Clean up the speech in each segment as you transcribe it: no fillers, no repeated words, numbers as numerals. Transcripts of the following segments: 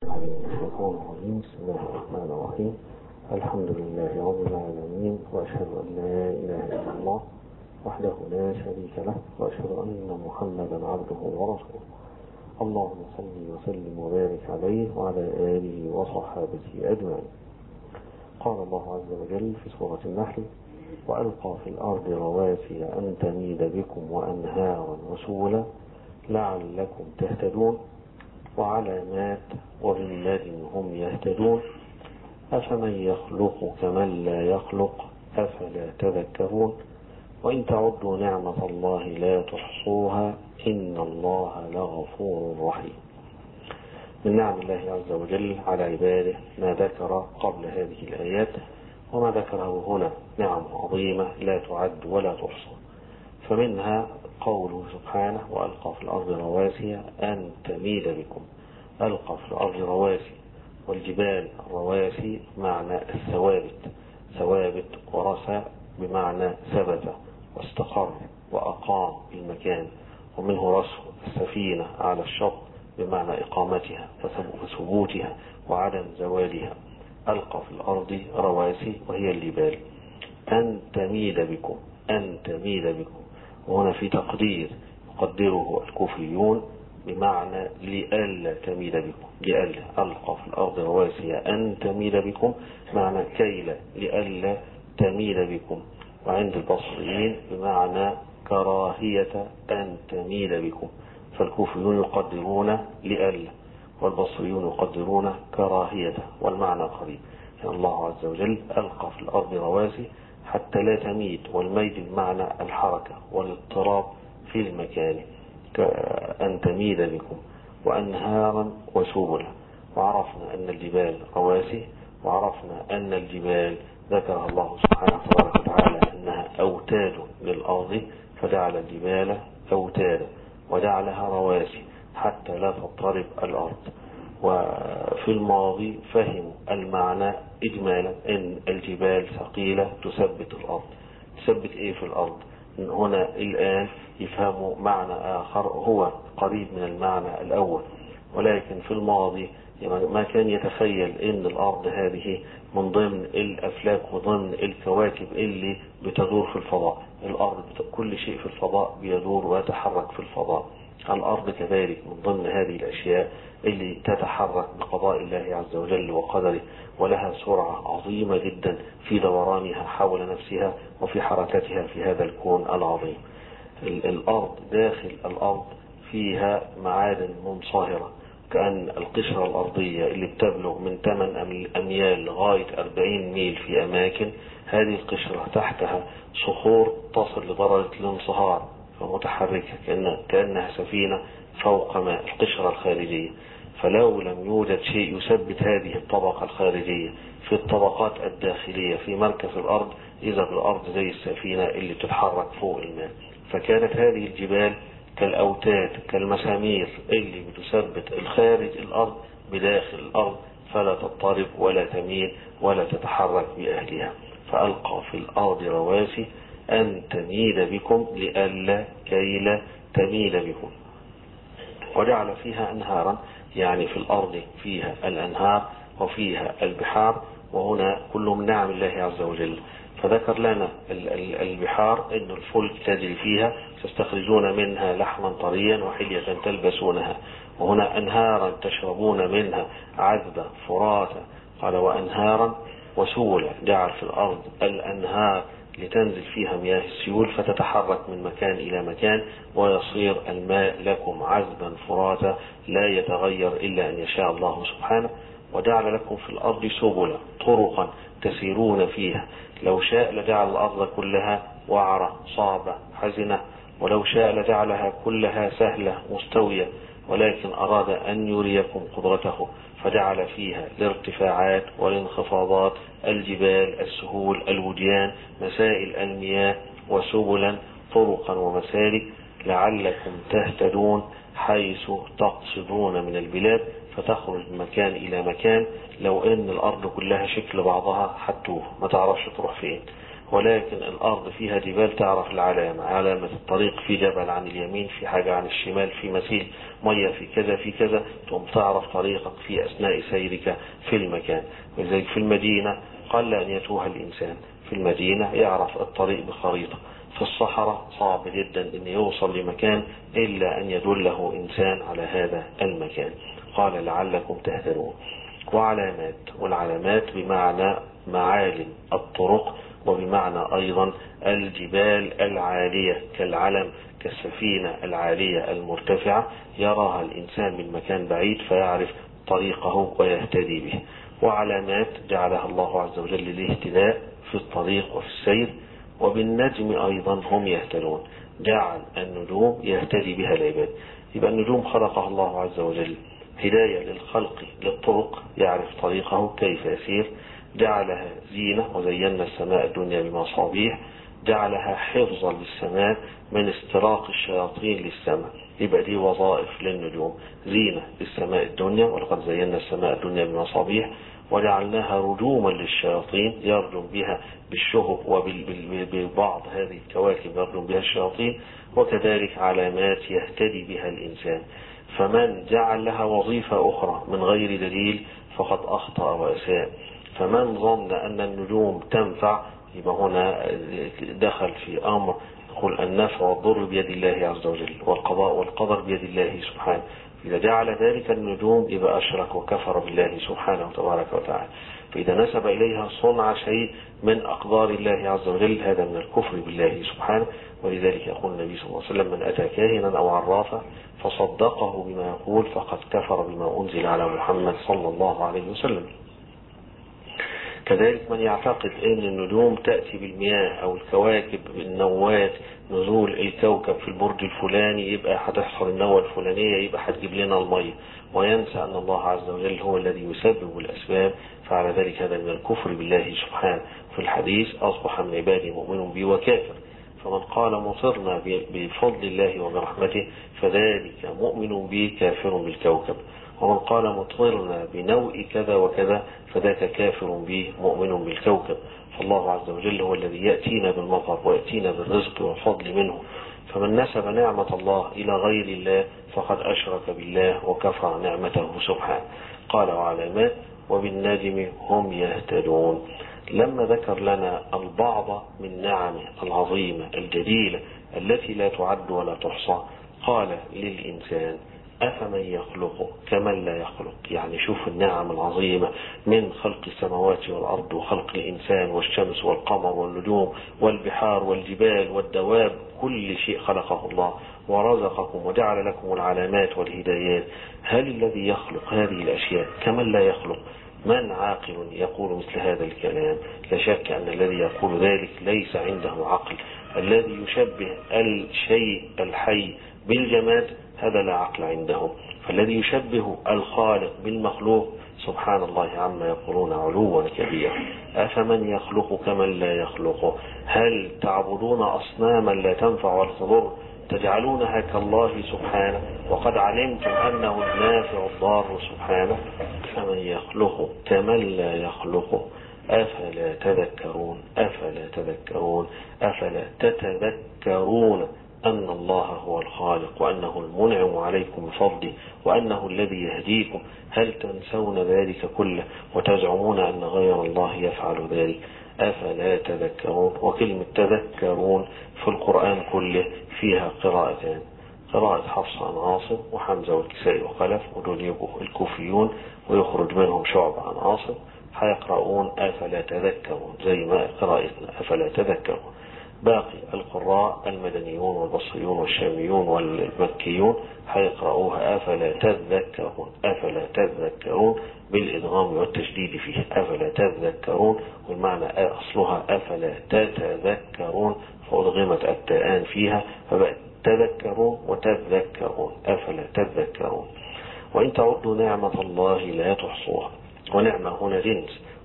الشيطان الرجيم. بسم الله الرحمن الرحيم. الحمد لله رب العالمين، وأشهد أن لا إله إلا الله وحده لا شريك له، وأشهد أن محمدا عبده ورسوله. اللهم صل وسلم وبارك عليه وعلى آله وصحابته أجمعين. قال الله عز وجل في سورة النحل: وألقى في الأرض رواسي أن تميد بكم وأنهارا وسبلا لعلكم تهتدون وعلامات وبالنجم هم يهتدون أفمن يخلق كمن لا يخلق أفلا تذكرون وإن تعدوا نعمة الله لا تحصوها إن الله لغفور رحيم. من نعم الله عز وجل على عباده ما ذكر قبل هذه الآيات وما ذكره هنا نعم عظيمة لا تعد ولا تحصى. فمنها قوله سبحانه: وألقى في الأرض رواسي أن تميد بكم. ألقى في الأرض رواسي، والجبال الرواسي معنى الثوابت، ثوابت ورسى بمعنى ثبت واستقر وأقام المكان، ومنه رسو السفينة على الشط بمعنى إقامتها وثبوتها وعدم زوالها. ألقى في الأرض رواسي وهي الجبال أن تميد بكم، أن تميد بكم، وهنا في تقدير يقدره الكوفيون بمعنى لئلا تميد بكم، لئلا. ألقى في الأرض رواسي أن تميد بكم معنى كيلا لئلا تميد بكم، وعند البصريين بمعنى كراهية أن تميد بكم. فالكوفيون يقدرون لئلا والبصريون يقدرون كراهية، والمعنى قريب. يعني الله عز وجل ألقى في الأرض رواسي حتى لا تميد، والميد بمعنى الحركة والاضطراب في المكان، أن تميد بكم، وأنهارا وسبلا. وعرفنا أن الجبال رواسي، وعرفنا أن الجبال ذكرها الله سبحانه وتعالى أنها أوتاد للأرض، فجعل الجبال أوتادا وجعلها رواسي حتى لا تضطرب الأرض. وفي الماضي فهموا المعنى إجمالا أن الجبال ثقيلة تثبت الأرض. تثبت إيه في الأرض؟ هنا الآن يفهموا معنى آخر هو قريب من المعنى الأول، ولكن في الماضي ما كان يتخيل أن الأرض هذه من ضمن الأفلاك وضمن الكواكب اللي بتدور في الفضاء. الأرض كل شيء في الفضاء بيدور ويتحرك في الفضاء. الأرض كذلك من ضمن هذه الأشياء اللي تتحرك بقضاء الله عز وجل وقدره، ولها سرعة عظيمة جدا في دورانها حول نفسها وفي حركتها في هذا الكون العظيم. الأرض داخل الأرض فيها معادن منصهرة، كأن القشرة الأرضية اللي بتبلغ من 8 أميال لغاية 40 ميل في أماكن، هذه القشرة تحتها صخور تصل لدرجة الانصهار فمتحركة كأنها سفينة فوق ماء، القشرة الخارجية. فلو لم يوجد شيء يثبت هذه الطبقة الخارجية في الطبقات الداخلية في مركز الأرض، إذا بالأرض زي السفينة اللي تتحرك فوق الماء. فكانت هذه الجبال كالأوتاد كالمسامير اللي بتثبت الخارج الأرض بداخل الأرض، فلا تضطرب ولا تميل ولا تتحرك بأهلها. فألقى في الأرض رواسي أن تميد بكم لئلا كيلا تميد بكم، وجعل فيها أنهارا، يعني في الأرض فيها الأنهار وفيها البحار، وهنا كل من نعم الله عز وجل. فذكر لنا البحار إن الفلك تجري فيها تستخرجون منها لحما طريا وحلية تلبسونها، وهنا أنهارا تشربون منها عذبة فراتا. قال وأنهارا وسولا، جعل في الأرض الأنهار لتنزل فيها مياه السيول فتتحرك من مكان إلى مكان، ويصير الماء لكم عذبا فراتا لا يتغير إلا أن يشاء الله سبحانه. وجعل لكم في الأرض سبلا، طرقا تسيرون فيها. لو شاء لجعل الأرض كلها وعرة صعبة حزنة، ولو شاء لجعلها كلها سهلة مستوية، ولكن أراد أن يريكم قدرته فجعل فيها الارتفاعات والانخفاضات، الجبال، السهول، الوديان، مسائل المياه، وسبلا طرقا ومسالك لعلكم تهتدون حيث تقصدون من البلاد، فتخرج من مكان إلى مكان. لو أن الأرض كلها شكل بعضها حتوه ما تعرفش تروح فين، ولكن الأرض فيها جبال تعرف العلامة، علامة الطريق، في جبل عن اليمين، في حاجة عن الشمال، في مسيل مية، في كذا في كذا، ثم تعرف طريقك في أثناء سيرك في المكان. ولذلك في المدينة قل أن يتوه الإنسان، في المدينة يعرف الطريق بخريطة. في الصحراء صعب جدا أن يوصل لمكان إلا أن يدله إنسان على هذا المكان. قال لعلكم تهتدون. وعلامات، والعلامات بمعنى معالم الطرق، وبمعنى أيضا الجبال العالية كالعلم، كالسفينة العالية المرتفعة يراها الإنسان من مكان بعيد فيعرف طريقه ويهتدي به. وعلامات جعلها الله عز وجل للاهتداء في الطريق وفي السير. وبالنجم أيضا هم يهتدون، جعل النجوم يهتدي بها العباد. يبقى النجوم خلقها الله عز وجل هداية للخلق للطرق، يعرف طريقه كيف يسير. جعلها زينة، وزينا السماء الدنيا بمصابيح. جعلها حفظا للسماء من استراق الشياطين للسماء. يبقى دي وظائف للنجوم، زينة للسماء الدنيا، ولقد زينا السماء الدنيا بمصابيح. وجعلناها رجوما للشياطين يرجم بها بالشهب وببعض هذه الكواكب يرجم بها الشياطين. وكذلك علامات يهتدي بها الإنسان. فمن جعل لها وظيفة أخرى من غير دليل فقد أخطأ وأساء. فمن ظن أن النجوم تنفع، يبقى هنا دخل في أمر يقول النفع والضر بيد الله عز وجل، والقضاء والقدر بيد الله سبحانه. إذا جعل ذلك النجوم يبقى أشرك وكفر بالله سبحانه وتبارك وتعالى. فإذا نسب إليها صنع شيء من أقدار الله عز وجل هذا من الكفر بالله سبحانه. ولذلك يقول النبي صلى الله عليه وسلم من أتى كاهنا أو عرافا فصدقه بما يقول فقد كفر بما أنزل على محمد صلى الله عليه وسلم. كذلك من يعتقد أن النجوم تأتي بالمياه أو الكواكب بالنوات، نزول الكوكب في البرج الفلاني يبقى هتحصل النوة الفلانية يبقى هتجيب لنا المية، وينسى أن الله عز وجل هو الذي يسبب الأسباب، فعلى ذلك هذا من الكفر بالله سبحانه. في الحديث أصبح من عبادي مؤمن بي وكافر. فمن قال مطرنا بفضل الله وبرحمته فذلك مؤمن بي كافر بالكوكب. ومن قال مطرنا بنوء كذا وكذا فذاك كافر به مؤمن بالكوكب. فالله عز وجل هو الذي يأتينا بالمطر ويأتينا بالرزق والفضل منه. فمن نسب نعمة الله إلى غير الله فقد أشرك بالله وكفر نعمته سبحانه. قال وعلامات وبالنجم هم يهتدون. لما ذكر لنا البعض من نعمه العظيمة الجليلة التي لا تعد ولا تحصى قال للإنسان أفمن يخلق كمن لا يخلق. يعني شوف النعم العظيمة من خلق السماوات والأرض وخلق الإنسان والشمس والقمر والنجوم والبحار والجبال والدواب، كل شيء خلقه الله ورزقكم وجعل لكم العلامات والهدايات. هل الذي يخلق هذه الأشياء كمن لا يخلق؟ من عاقل يقول مثل هذا الكلام؟ لا شك أن الذي يقول ذلك ليس عنده عقل. الذي يشبه الشيء الحي بالجماد هذا لا عقل عنده. فالذي يشبه الخالق بالمخلوق سبحان الله عما يقولون علوا كبيرا. أفمن يخلق كمن لا يخلق. هل تعبدون أصناما لا تنفع ولا تضر تجعلونها كالله سبحانه وقد علمتم أنه النافع الضار سبحانه. فمن يخلق كمن لا يخلق أفلا تذكرون. أفلا تذكرون. أفلا تتذكرون أن الله هو الخالق وأنه المنعم عليكم بفضله وأنه الذي يهديكم. هل تنسون ذلك كله وتزعمون أن غير الله يفعل ذلك؟ أفلا تذكرون. وكلمة تذكرون في القرآن كله فيها قراءتان، قراءة حفص عن عاصم وحمزة والكسائي وخلف، ودول يبقوا الكوفيون ويخرج منهم شعبة عن عاصم، هيقرؤون أفلا تذكرون زي ما قراءتنا أفلا تذكرون. باقي القراء المدنيون والبصريون والشاميون والمكيون هيقرؤوها أفلا تذكرون. أفلا تذكرون بالإدغام والتشديد فيه أفلا تذكرون، والمعنى أصلها أفلا تتذكرون فأدغمت التاءان فيها فبقت تذكرون وتذكرون. أفلا تذكرون. وإن تعدوا نعمة الله لا تحصوها. ونعمة هنا جنس،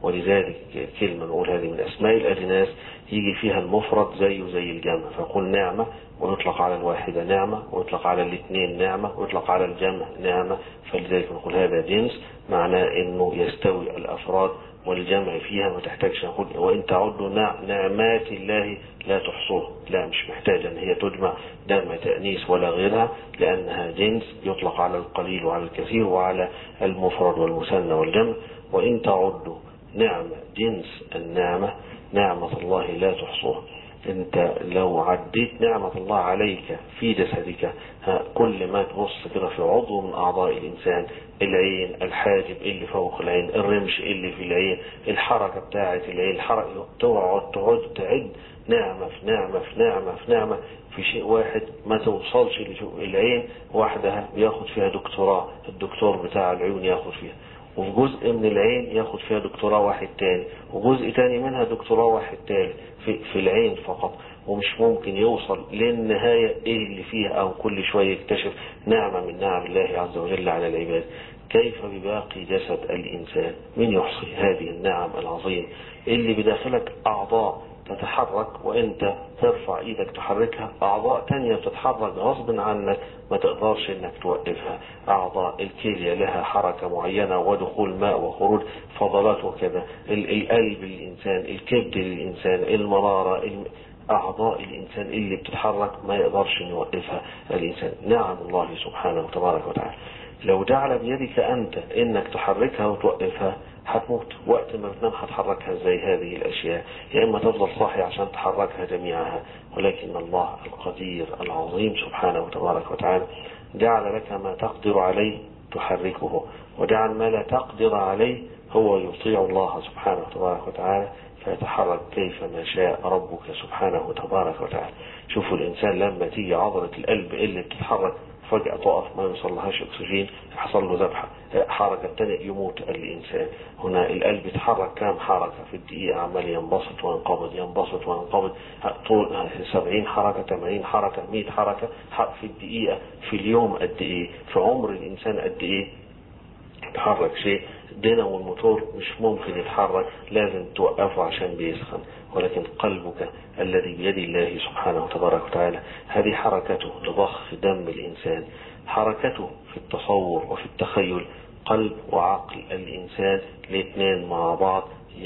ولذلك كلمة نقول هذه من أسماء الأجناس يجي فيها المفرد زيه زي الجمع، فقل نعمة ويطلق على الواحدة نعمة، ويطلق على الاثنين نعمة، ويطلق على الجمع نعمة. فلذلك نقول هذا جنس، معناه انه يستوي الافراد والجمع فيها، ما تحتاجش نقول وان تعدوا نعمات الله لا تحصوها، لا مش محتاجة ان هي تجمع جمع تأنيس ولا غيرها، لانها جنس يطلق على القليل وعلى الكثير وعلى المفرد والمثنى والجمع. وان تعدوا نعمة جنس النعمة، نعمة الله لا تحصوها. انت لو عديت نعمة الله عليك في جسدك، كل ما تبص كده في عضو من اعضاء الانسان، العين، الحاجب اللي فوق العين، الرمش اللي في العين، الحركة بتاعت العين، الحركة تقعد تعد نعمة في نعمة في نعمة في نعمة في شيء واحد، ما توصلش العين وحدها بياخد فيها دكتوراه، الدكتور بتاع العيون ياخد فيها، وفي جزء من العين ياخد فيها دكتوراه واحد تاني، وجزء تاني منها دكتوراه واحد تاني في العين فقط، ومش ممكن يوصل للنهاية اللي فيها، او كل شوية يكتشف نعمة من نعم الله عز وجل على العباد. كيف بباقي جسد الإنسان؟ من يحصي هذه النعم العظيمة اللي بداخلك أعضاء تتحرك وانت ترفع ايدك تحركها، اعضاء تانية بتتحرك غصب عنك ما تقدرش انك توقفها، اعضاء الكلية لها حركة معينة ودخول ماء وخروج فضلات وكذا، القلب للانسان، الكبد للانسان، المرارة، اعضاء الانسان اللي بتتحرك ما يقدرش يوقفها الانسان. نعم الله سبحانه وتبارك وتعالى لو جعل بيدك انت انك تحركها وتوقفها هتموت، وقت ما بتنام هتحركها ازاي هذه الاشياء؟ يا اما تفضل صاحي عشان تحركها جميعها، ولكن الله القدير العظيم سبحانه وتبارك وتعالى جعل لك ما تقدر عليه تحركه، وجعل ما لا تقدر عليه هو يطيع الله سبحانه وتبارك وتعالى فيتحرك كيفما شاء ربك سبحانه وتبارك وتعالى. شوفوا الانسان لما تيجي عضلة القلب اللي بتتحرك فجأة تقف ما يوصلهاش اكسجين يحصل له ذبحة، حركة تانية يموت الإنسان. هنا القلب يتحرك كام حركة في الدقيقة، عمال ينبسط وينقبض ينبسط وينقبض، طول 70 حركة 80 حركة 100 حركة في الدقيقة. في اليوم قد ايه؟ في عمر الإنسان قد ايه يتحرك شيء؟ الدينامو والموتور مش ممكن يتحرك، لازم توقفه عشان بيسخن، ولكن قلبك الذي بيد الله سبحانه وتبارك وتعالى هذه حركته لضخ دم الإنسان، حركته في التصور وفي التخيل. قلب وعقل الإنسان الاثنين مع بعض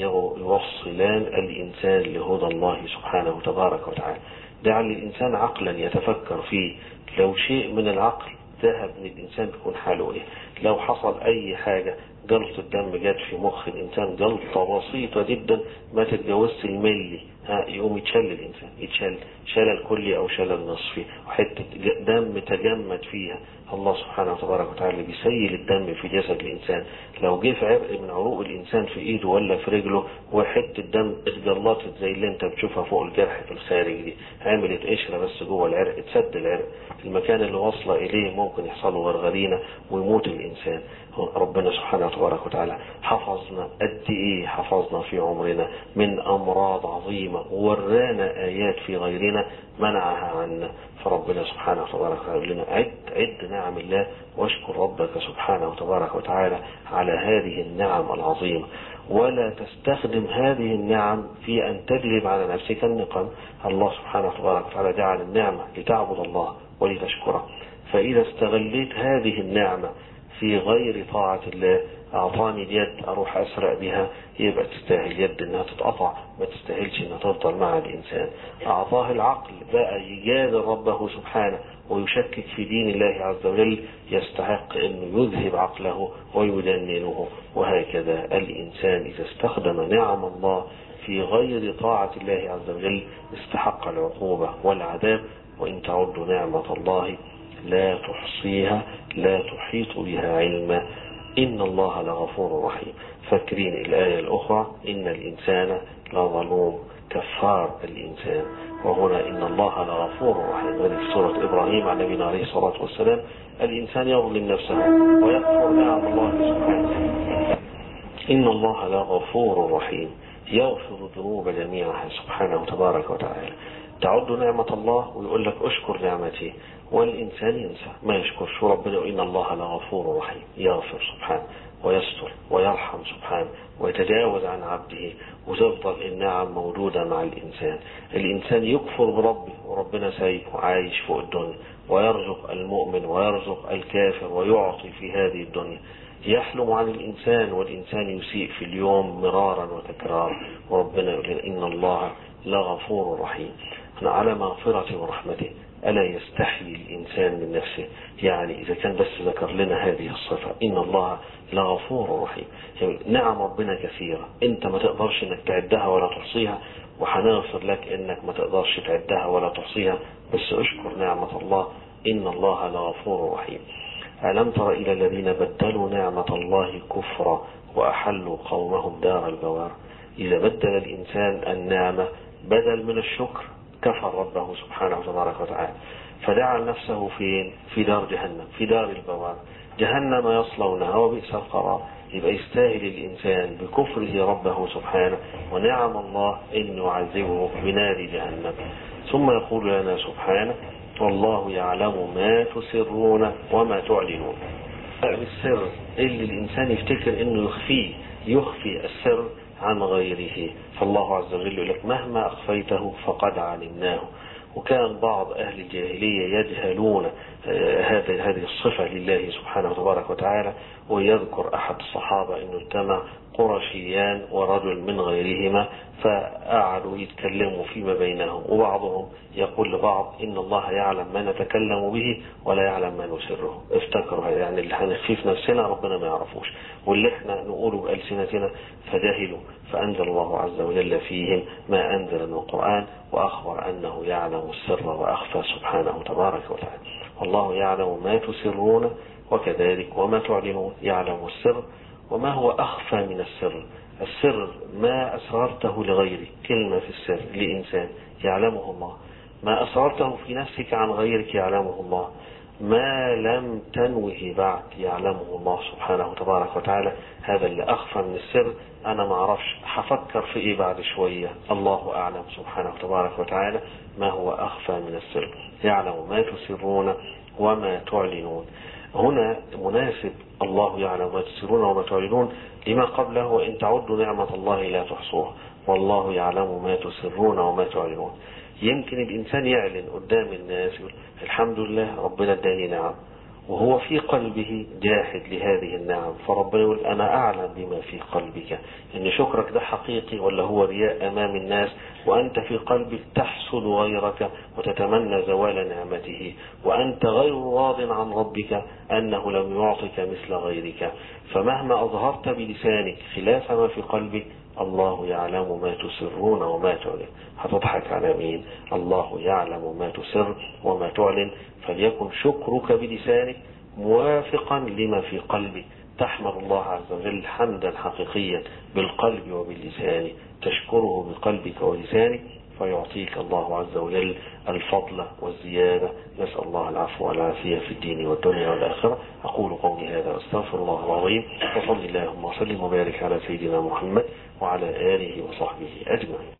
يوصلان الإنسان لهدى الله سبحانه وتبارك وتعالى. جعل الإنسان عقلا يتفكر فيه، لو شيء من العقل ذهب من الإنسان بيكون حاله إيه؟ لو حصل أي حاجة جلطة الدم جت في مخ الإنسان جلطة بسيطة جدا ما تتجاوزش الملي، يقوم يتشل الإنسان، يتشل شلل كلي أو شلل نصفي، وحتة دم تجمد فيها. الله سبحانه وتبارك وتعالى بيسيل الدم في جسد الإنسان. لو جه في عرق من عروق الإنسان في إيده ولا في رجله وحتة دم اتجلطت زي اللي انت بتشوفها فوق الجرح في الخارج دي، عملت قشرة بس جوه العرق، اتسد العرق، المكان اللي واصله إليه ممكن يحصل له غرغرينة ويموت الإنسان. ربنا سبحانه وتبارك وتعالى حفظنا قد ايه، حفظنا في عمرنا من امراض عظيمة، وورانا ايات في غيرنا منعها عنا. فربنا سبحانه وتبارك وتعالى يقول لنا عد نعم الله واشكر ربك سبحانه وتبارك وتعالى على هذه النعم العظيمة، ولا تستخدم هذه النعم في ان تجلب على نفسك النقم. الله سبحانه وتبارك وتعالى جعل النعمة لتعبد الله ولتشكره، فاذا استغليت هذه النعمة في غير طاعة الله، أعطاني اليد أروح أسرق بها، يبقى تستاهل اليد إنها تتقطع، ما تستاهلش إنها تفضل مع الإنسان. أعطاه العقل بقى يجادل ربه سبحانه ويشكك في دين الله عز وجل، يستحق إنه يذهب عقله ويجننه. وهكذا الإنسان إذا استخدم نعم الله في غير طاعة الله عز وجل استحق العقوبة والعذاب. وإن تعدوا نعمة الله لا تحصيها لا تحيط بها علما إن الله لغفور رحيم. فاكرين الآية الأخرى إن الإنسان لظلوم كفار الإنسان، وهنا إن الله لغفور رحيم. هذه في سورة إبراهيم عن نبينا عليه الصلاة والسلام. الإنسان يظلم نفسه ويكفر نعم الله سبحانه. إن الله لغفور رحيم يغفر الذنوب جميعها سبحانه وتبارك وتعالى. تعد نعمة الله ويقول لك اشكر نعمتي، والإنسان ينسى ما يشكرش. ربنا إن الله لغفور رحيم يغفر سبحانه ويستر ويرحم يرحم سبحانه ويتجاوز عن عبده، وتفضل النعم موجودة مع الإنسان يكفر بربه وربنا سايبه عايش فوق الدنيا، ويرزق المؤمن ويرزق الكافر ويعطي في هذه الدنيا. يحلم عن الإنسان والإنسان يسيء في اليوم مرارا وتكرارا، وربنا يقول إن الله لغفور رحيم. على مغفرته ورحمته ألا يستحيي الإنسان من نفسه؟ يعني إذا كان بس ذكر لنا هذه الصفة إن الله لغفور رحيم، يعني نعم ربنا كثيرة أنت ما تقدرش أنك تعدها ولا تحصيها، وحنغفر لك أنك ما تقدرش تعدها ولا تحصيها، بس أشكر نعمة الله إن الله لغفور رحيم. ألم تر إلى الذين بدلوا نعمة الله كفرا وأحلوا قومهم دار البوار؟ إذا بدل الإنسان النعمة بدل من الشكر كفر ربه سبحانه وتبارك وتعالى، فجعل نفسه في دار جهنم، في دار البوار، جهنم يصلونها وبئس القرار. يبقى يستاهل الإنسان بكفره ربه سبحانه ونعم الله إن يعذبه بنار جهنم. ثم يقول لنا سبحانه والله يعلم ما تسرون وما تعلنون. السر اللي الإنسان يفتكر إنه يخفي السر عن غيره، فالله عز وجل يقول لك مهما أخفيته فقد علمناه. وكان بعض أهل الجاهلية يجهلون هذه الصفة لله سبحانه وتبارك وتعالى. ويذكر أحد الصحابة أنه اجتمع قرشيان ورجل من غيرهما، فقعدوا يتكلموا فيما بينهم، وبعضهم يقول لبعض إن الله يعلم ما نتكلم به ولا يعلم ما نسره. افتكروا يعني اللي هنخفيه في نفسنا ربنا ما يعرفوش، واللي احنا نقوله بألسنتنا فجهلوا. فأنزل الله عز وجل فيهم ما أنزل من القرآن، وأخبر أنه يعلم السر وأخفى سبحانه تبارك وتعالى. والله يعلم ما تسرون وكذلك وما تعلنون، يعلم السر وما هو أخفى من السر. السر ما أسررته لغيرك، كلمة في السر لإنسان يعلمه الله، ما أسررته في نفسك عن غيرك يعلمه الله، ما لم تنوه بعد يعلمه الله سبحانه وتبارك وتعالى. هذا اللي أخفى من السر، أنا ما أعرفش هفكر في إيه بعد شوية، الله أعلم سبحانه وتبارك وتعالى ما هو أخفى من السر. يعلم ما تسرون وما تعلنون. هنا مناسب الله يعلم ما تسرون وما تعلنون لما قبله وإن تعدوا نعمة الله لا تحصوها، والله يعلم ما تسرون وما تعلنون. يمكن الإنسان يعلن قدام الناس يقول الحمد لله ربنا اداني نعم، وهو في قلبه جاحد لهذه النعم، فربنا يقول أنا أعلم بما في قلبك، إن شكرك ده حقيقي ولا هو رياء أمام الناس، وأنت في قلبك تحسد غيرك وتتمنى زوال نعمته، وأنت غير راض عن ربك أنه لم يعطك مثل غيرك. فمهما أظهرت بلسانك خلاف ما في قلبك الله يعلم ما تسرون وما تعلن. هتضحك على مين؟ الله يعلم ما تسر وما تعلن. فليكن شكرك بلسانك موافقا لما في قلبك، تحمد الله عز وجل حمدا حقيقيا بالقلب وباللسان، تشكره بقلبك ولسانك، فيعطيك الله عز وجل الفضل والزيادة. نسأل الله العفو والعافية في الدين والدنيا والآخرة. أقول قولي هذا واستغفر الله العظيم، وصلى اللهم وسلم وبارك على سيدنا محمد وعلى آله وصحبه أجمعين.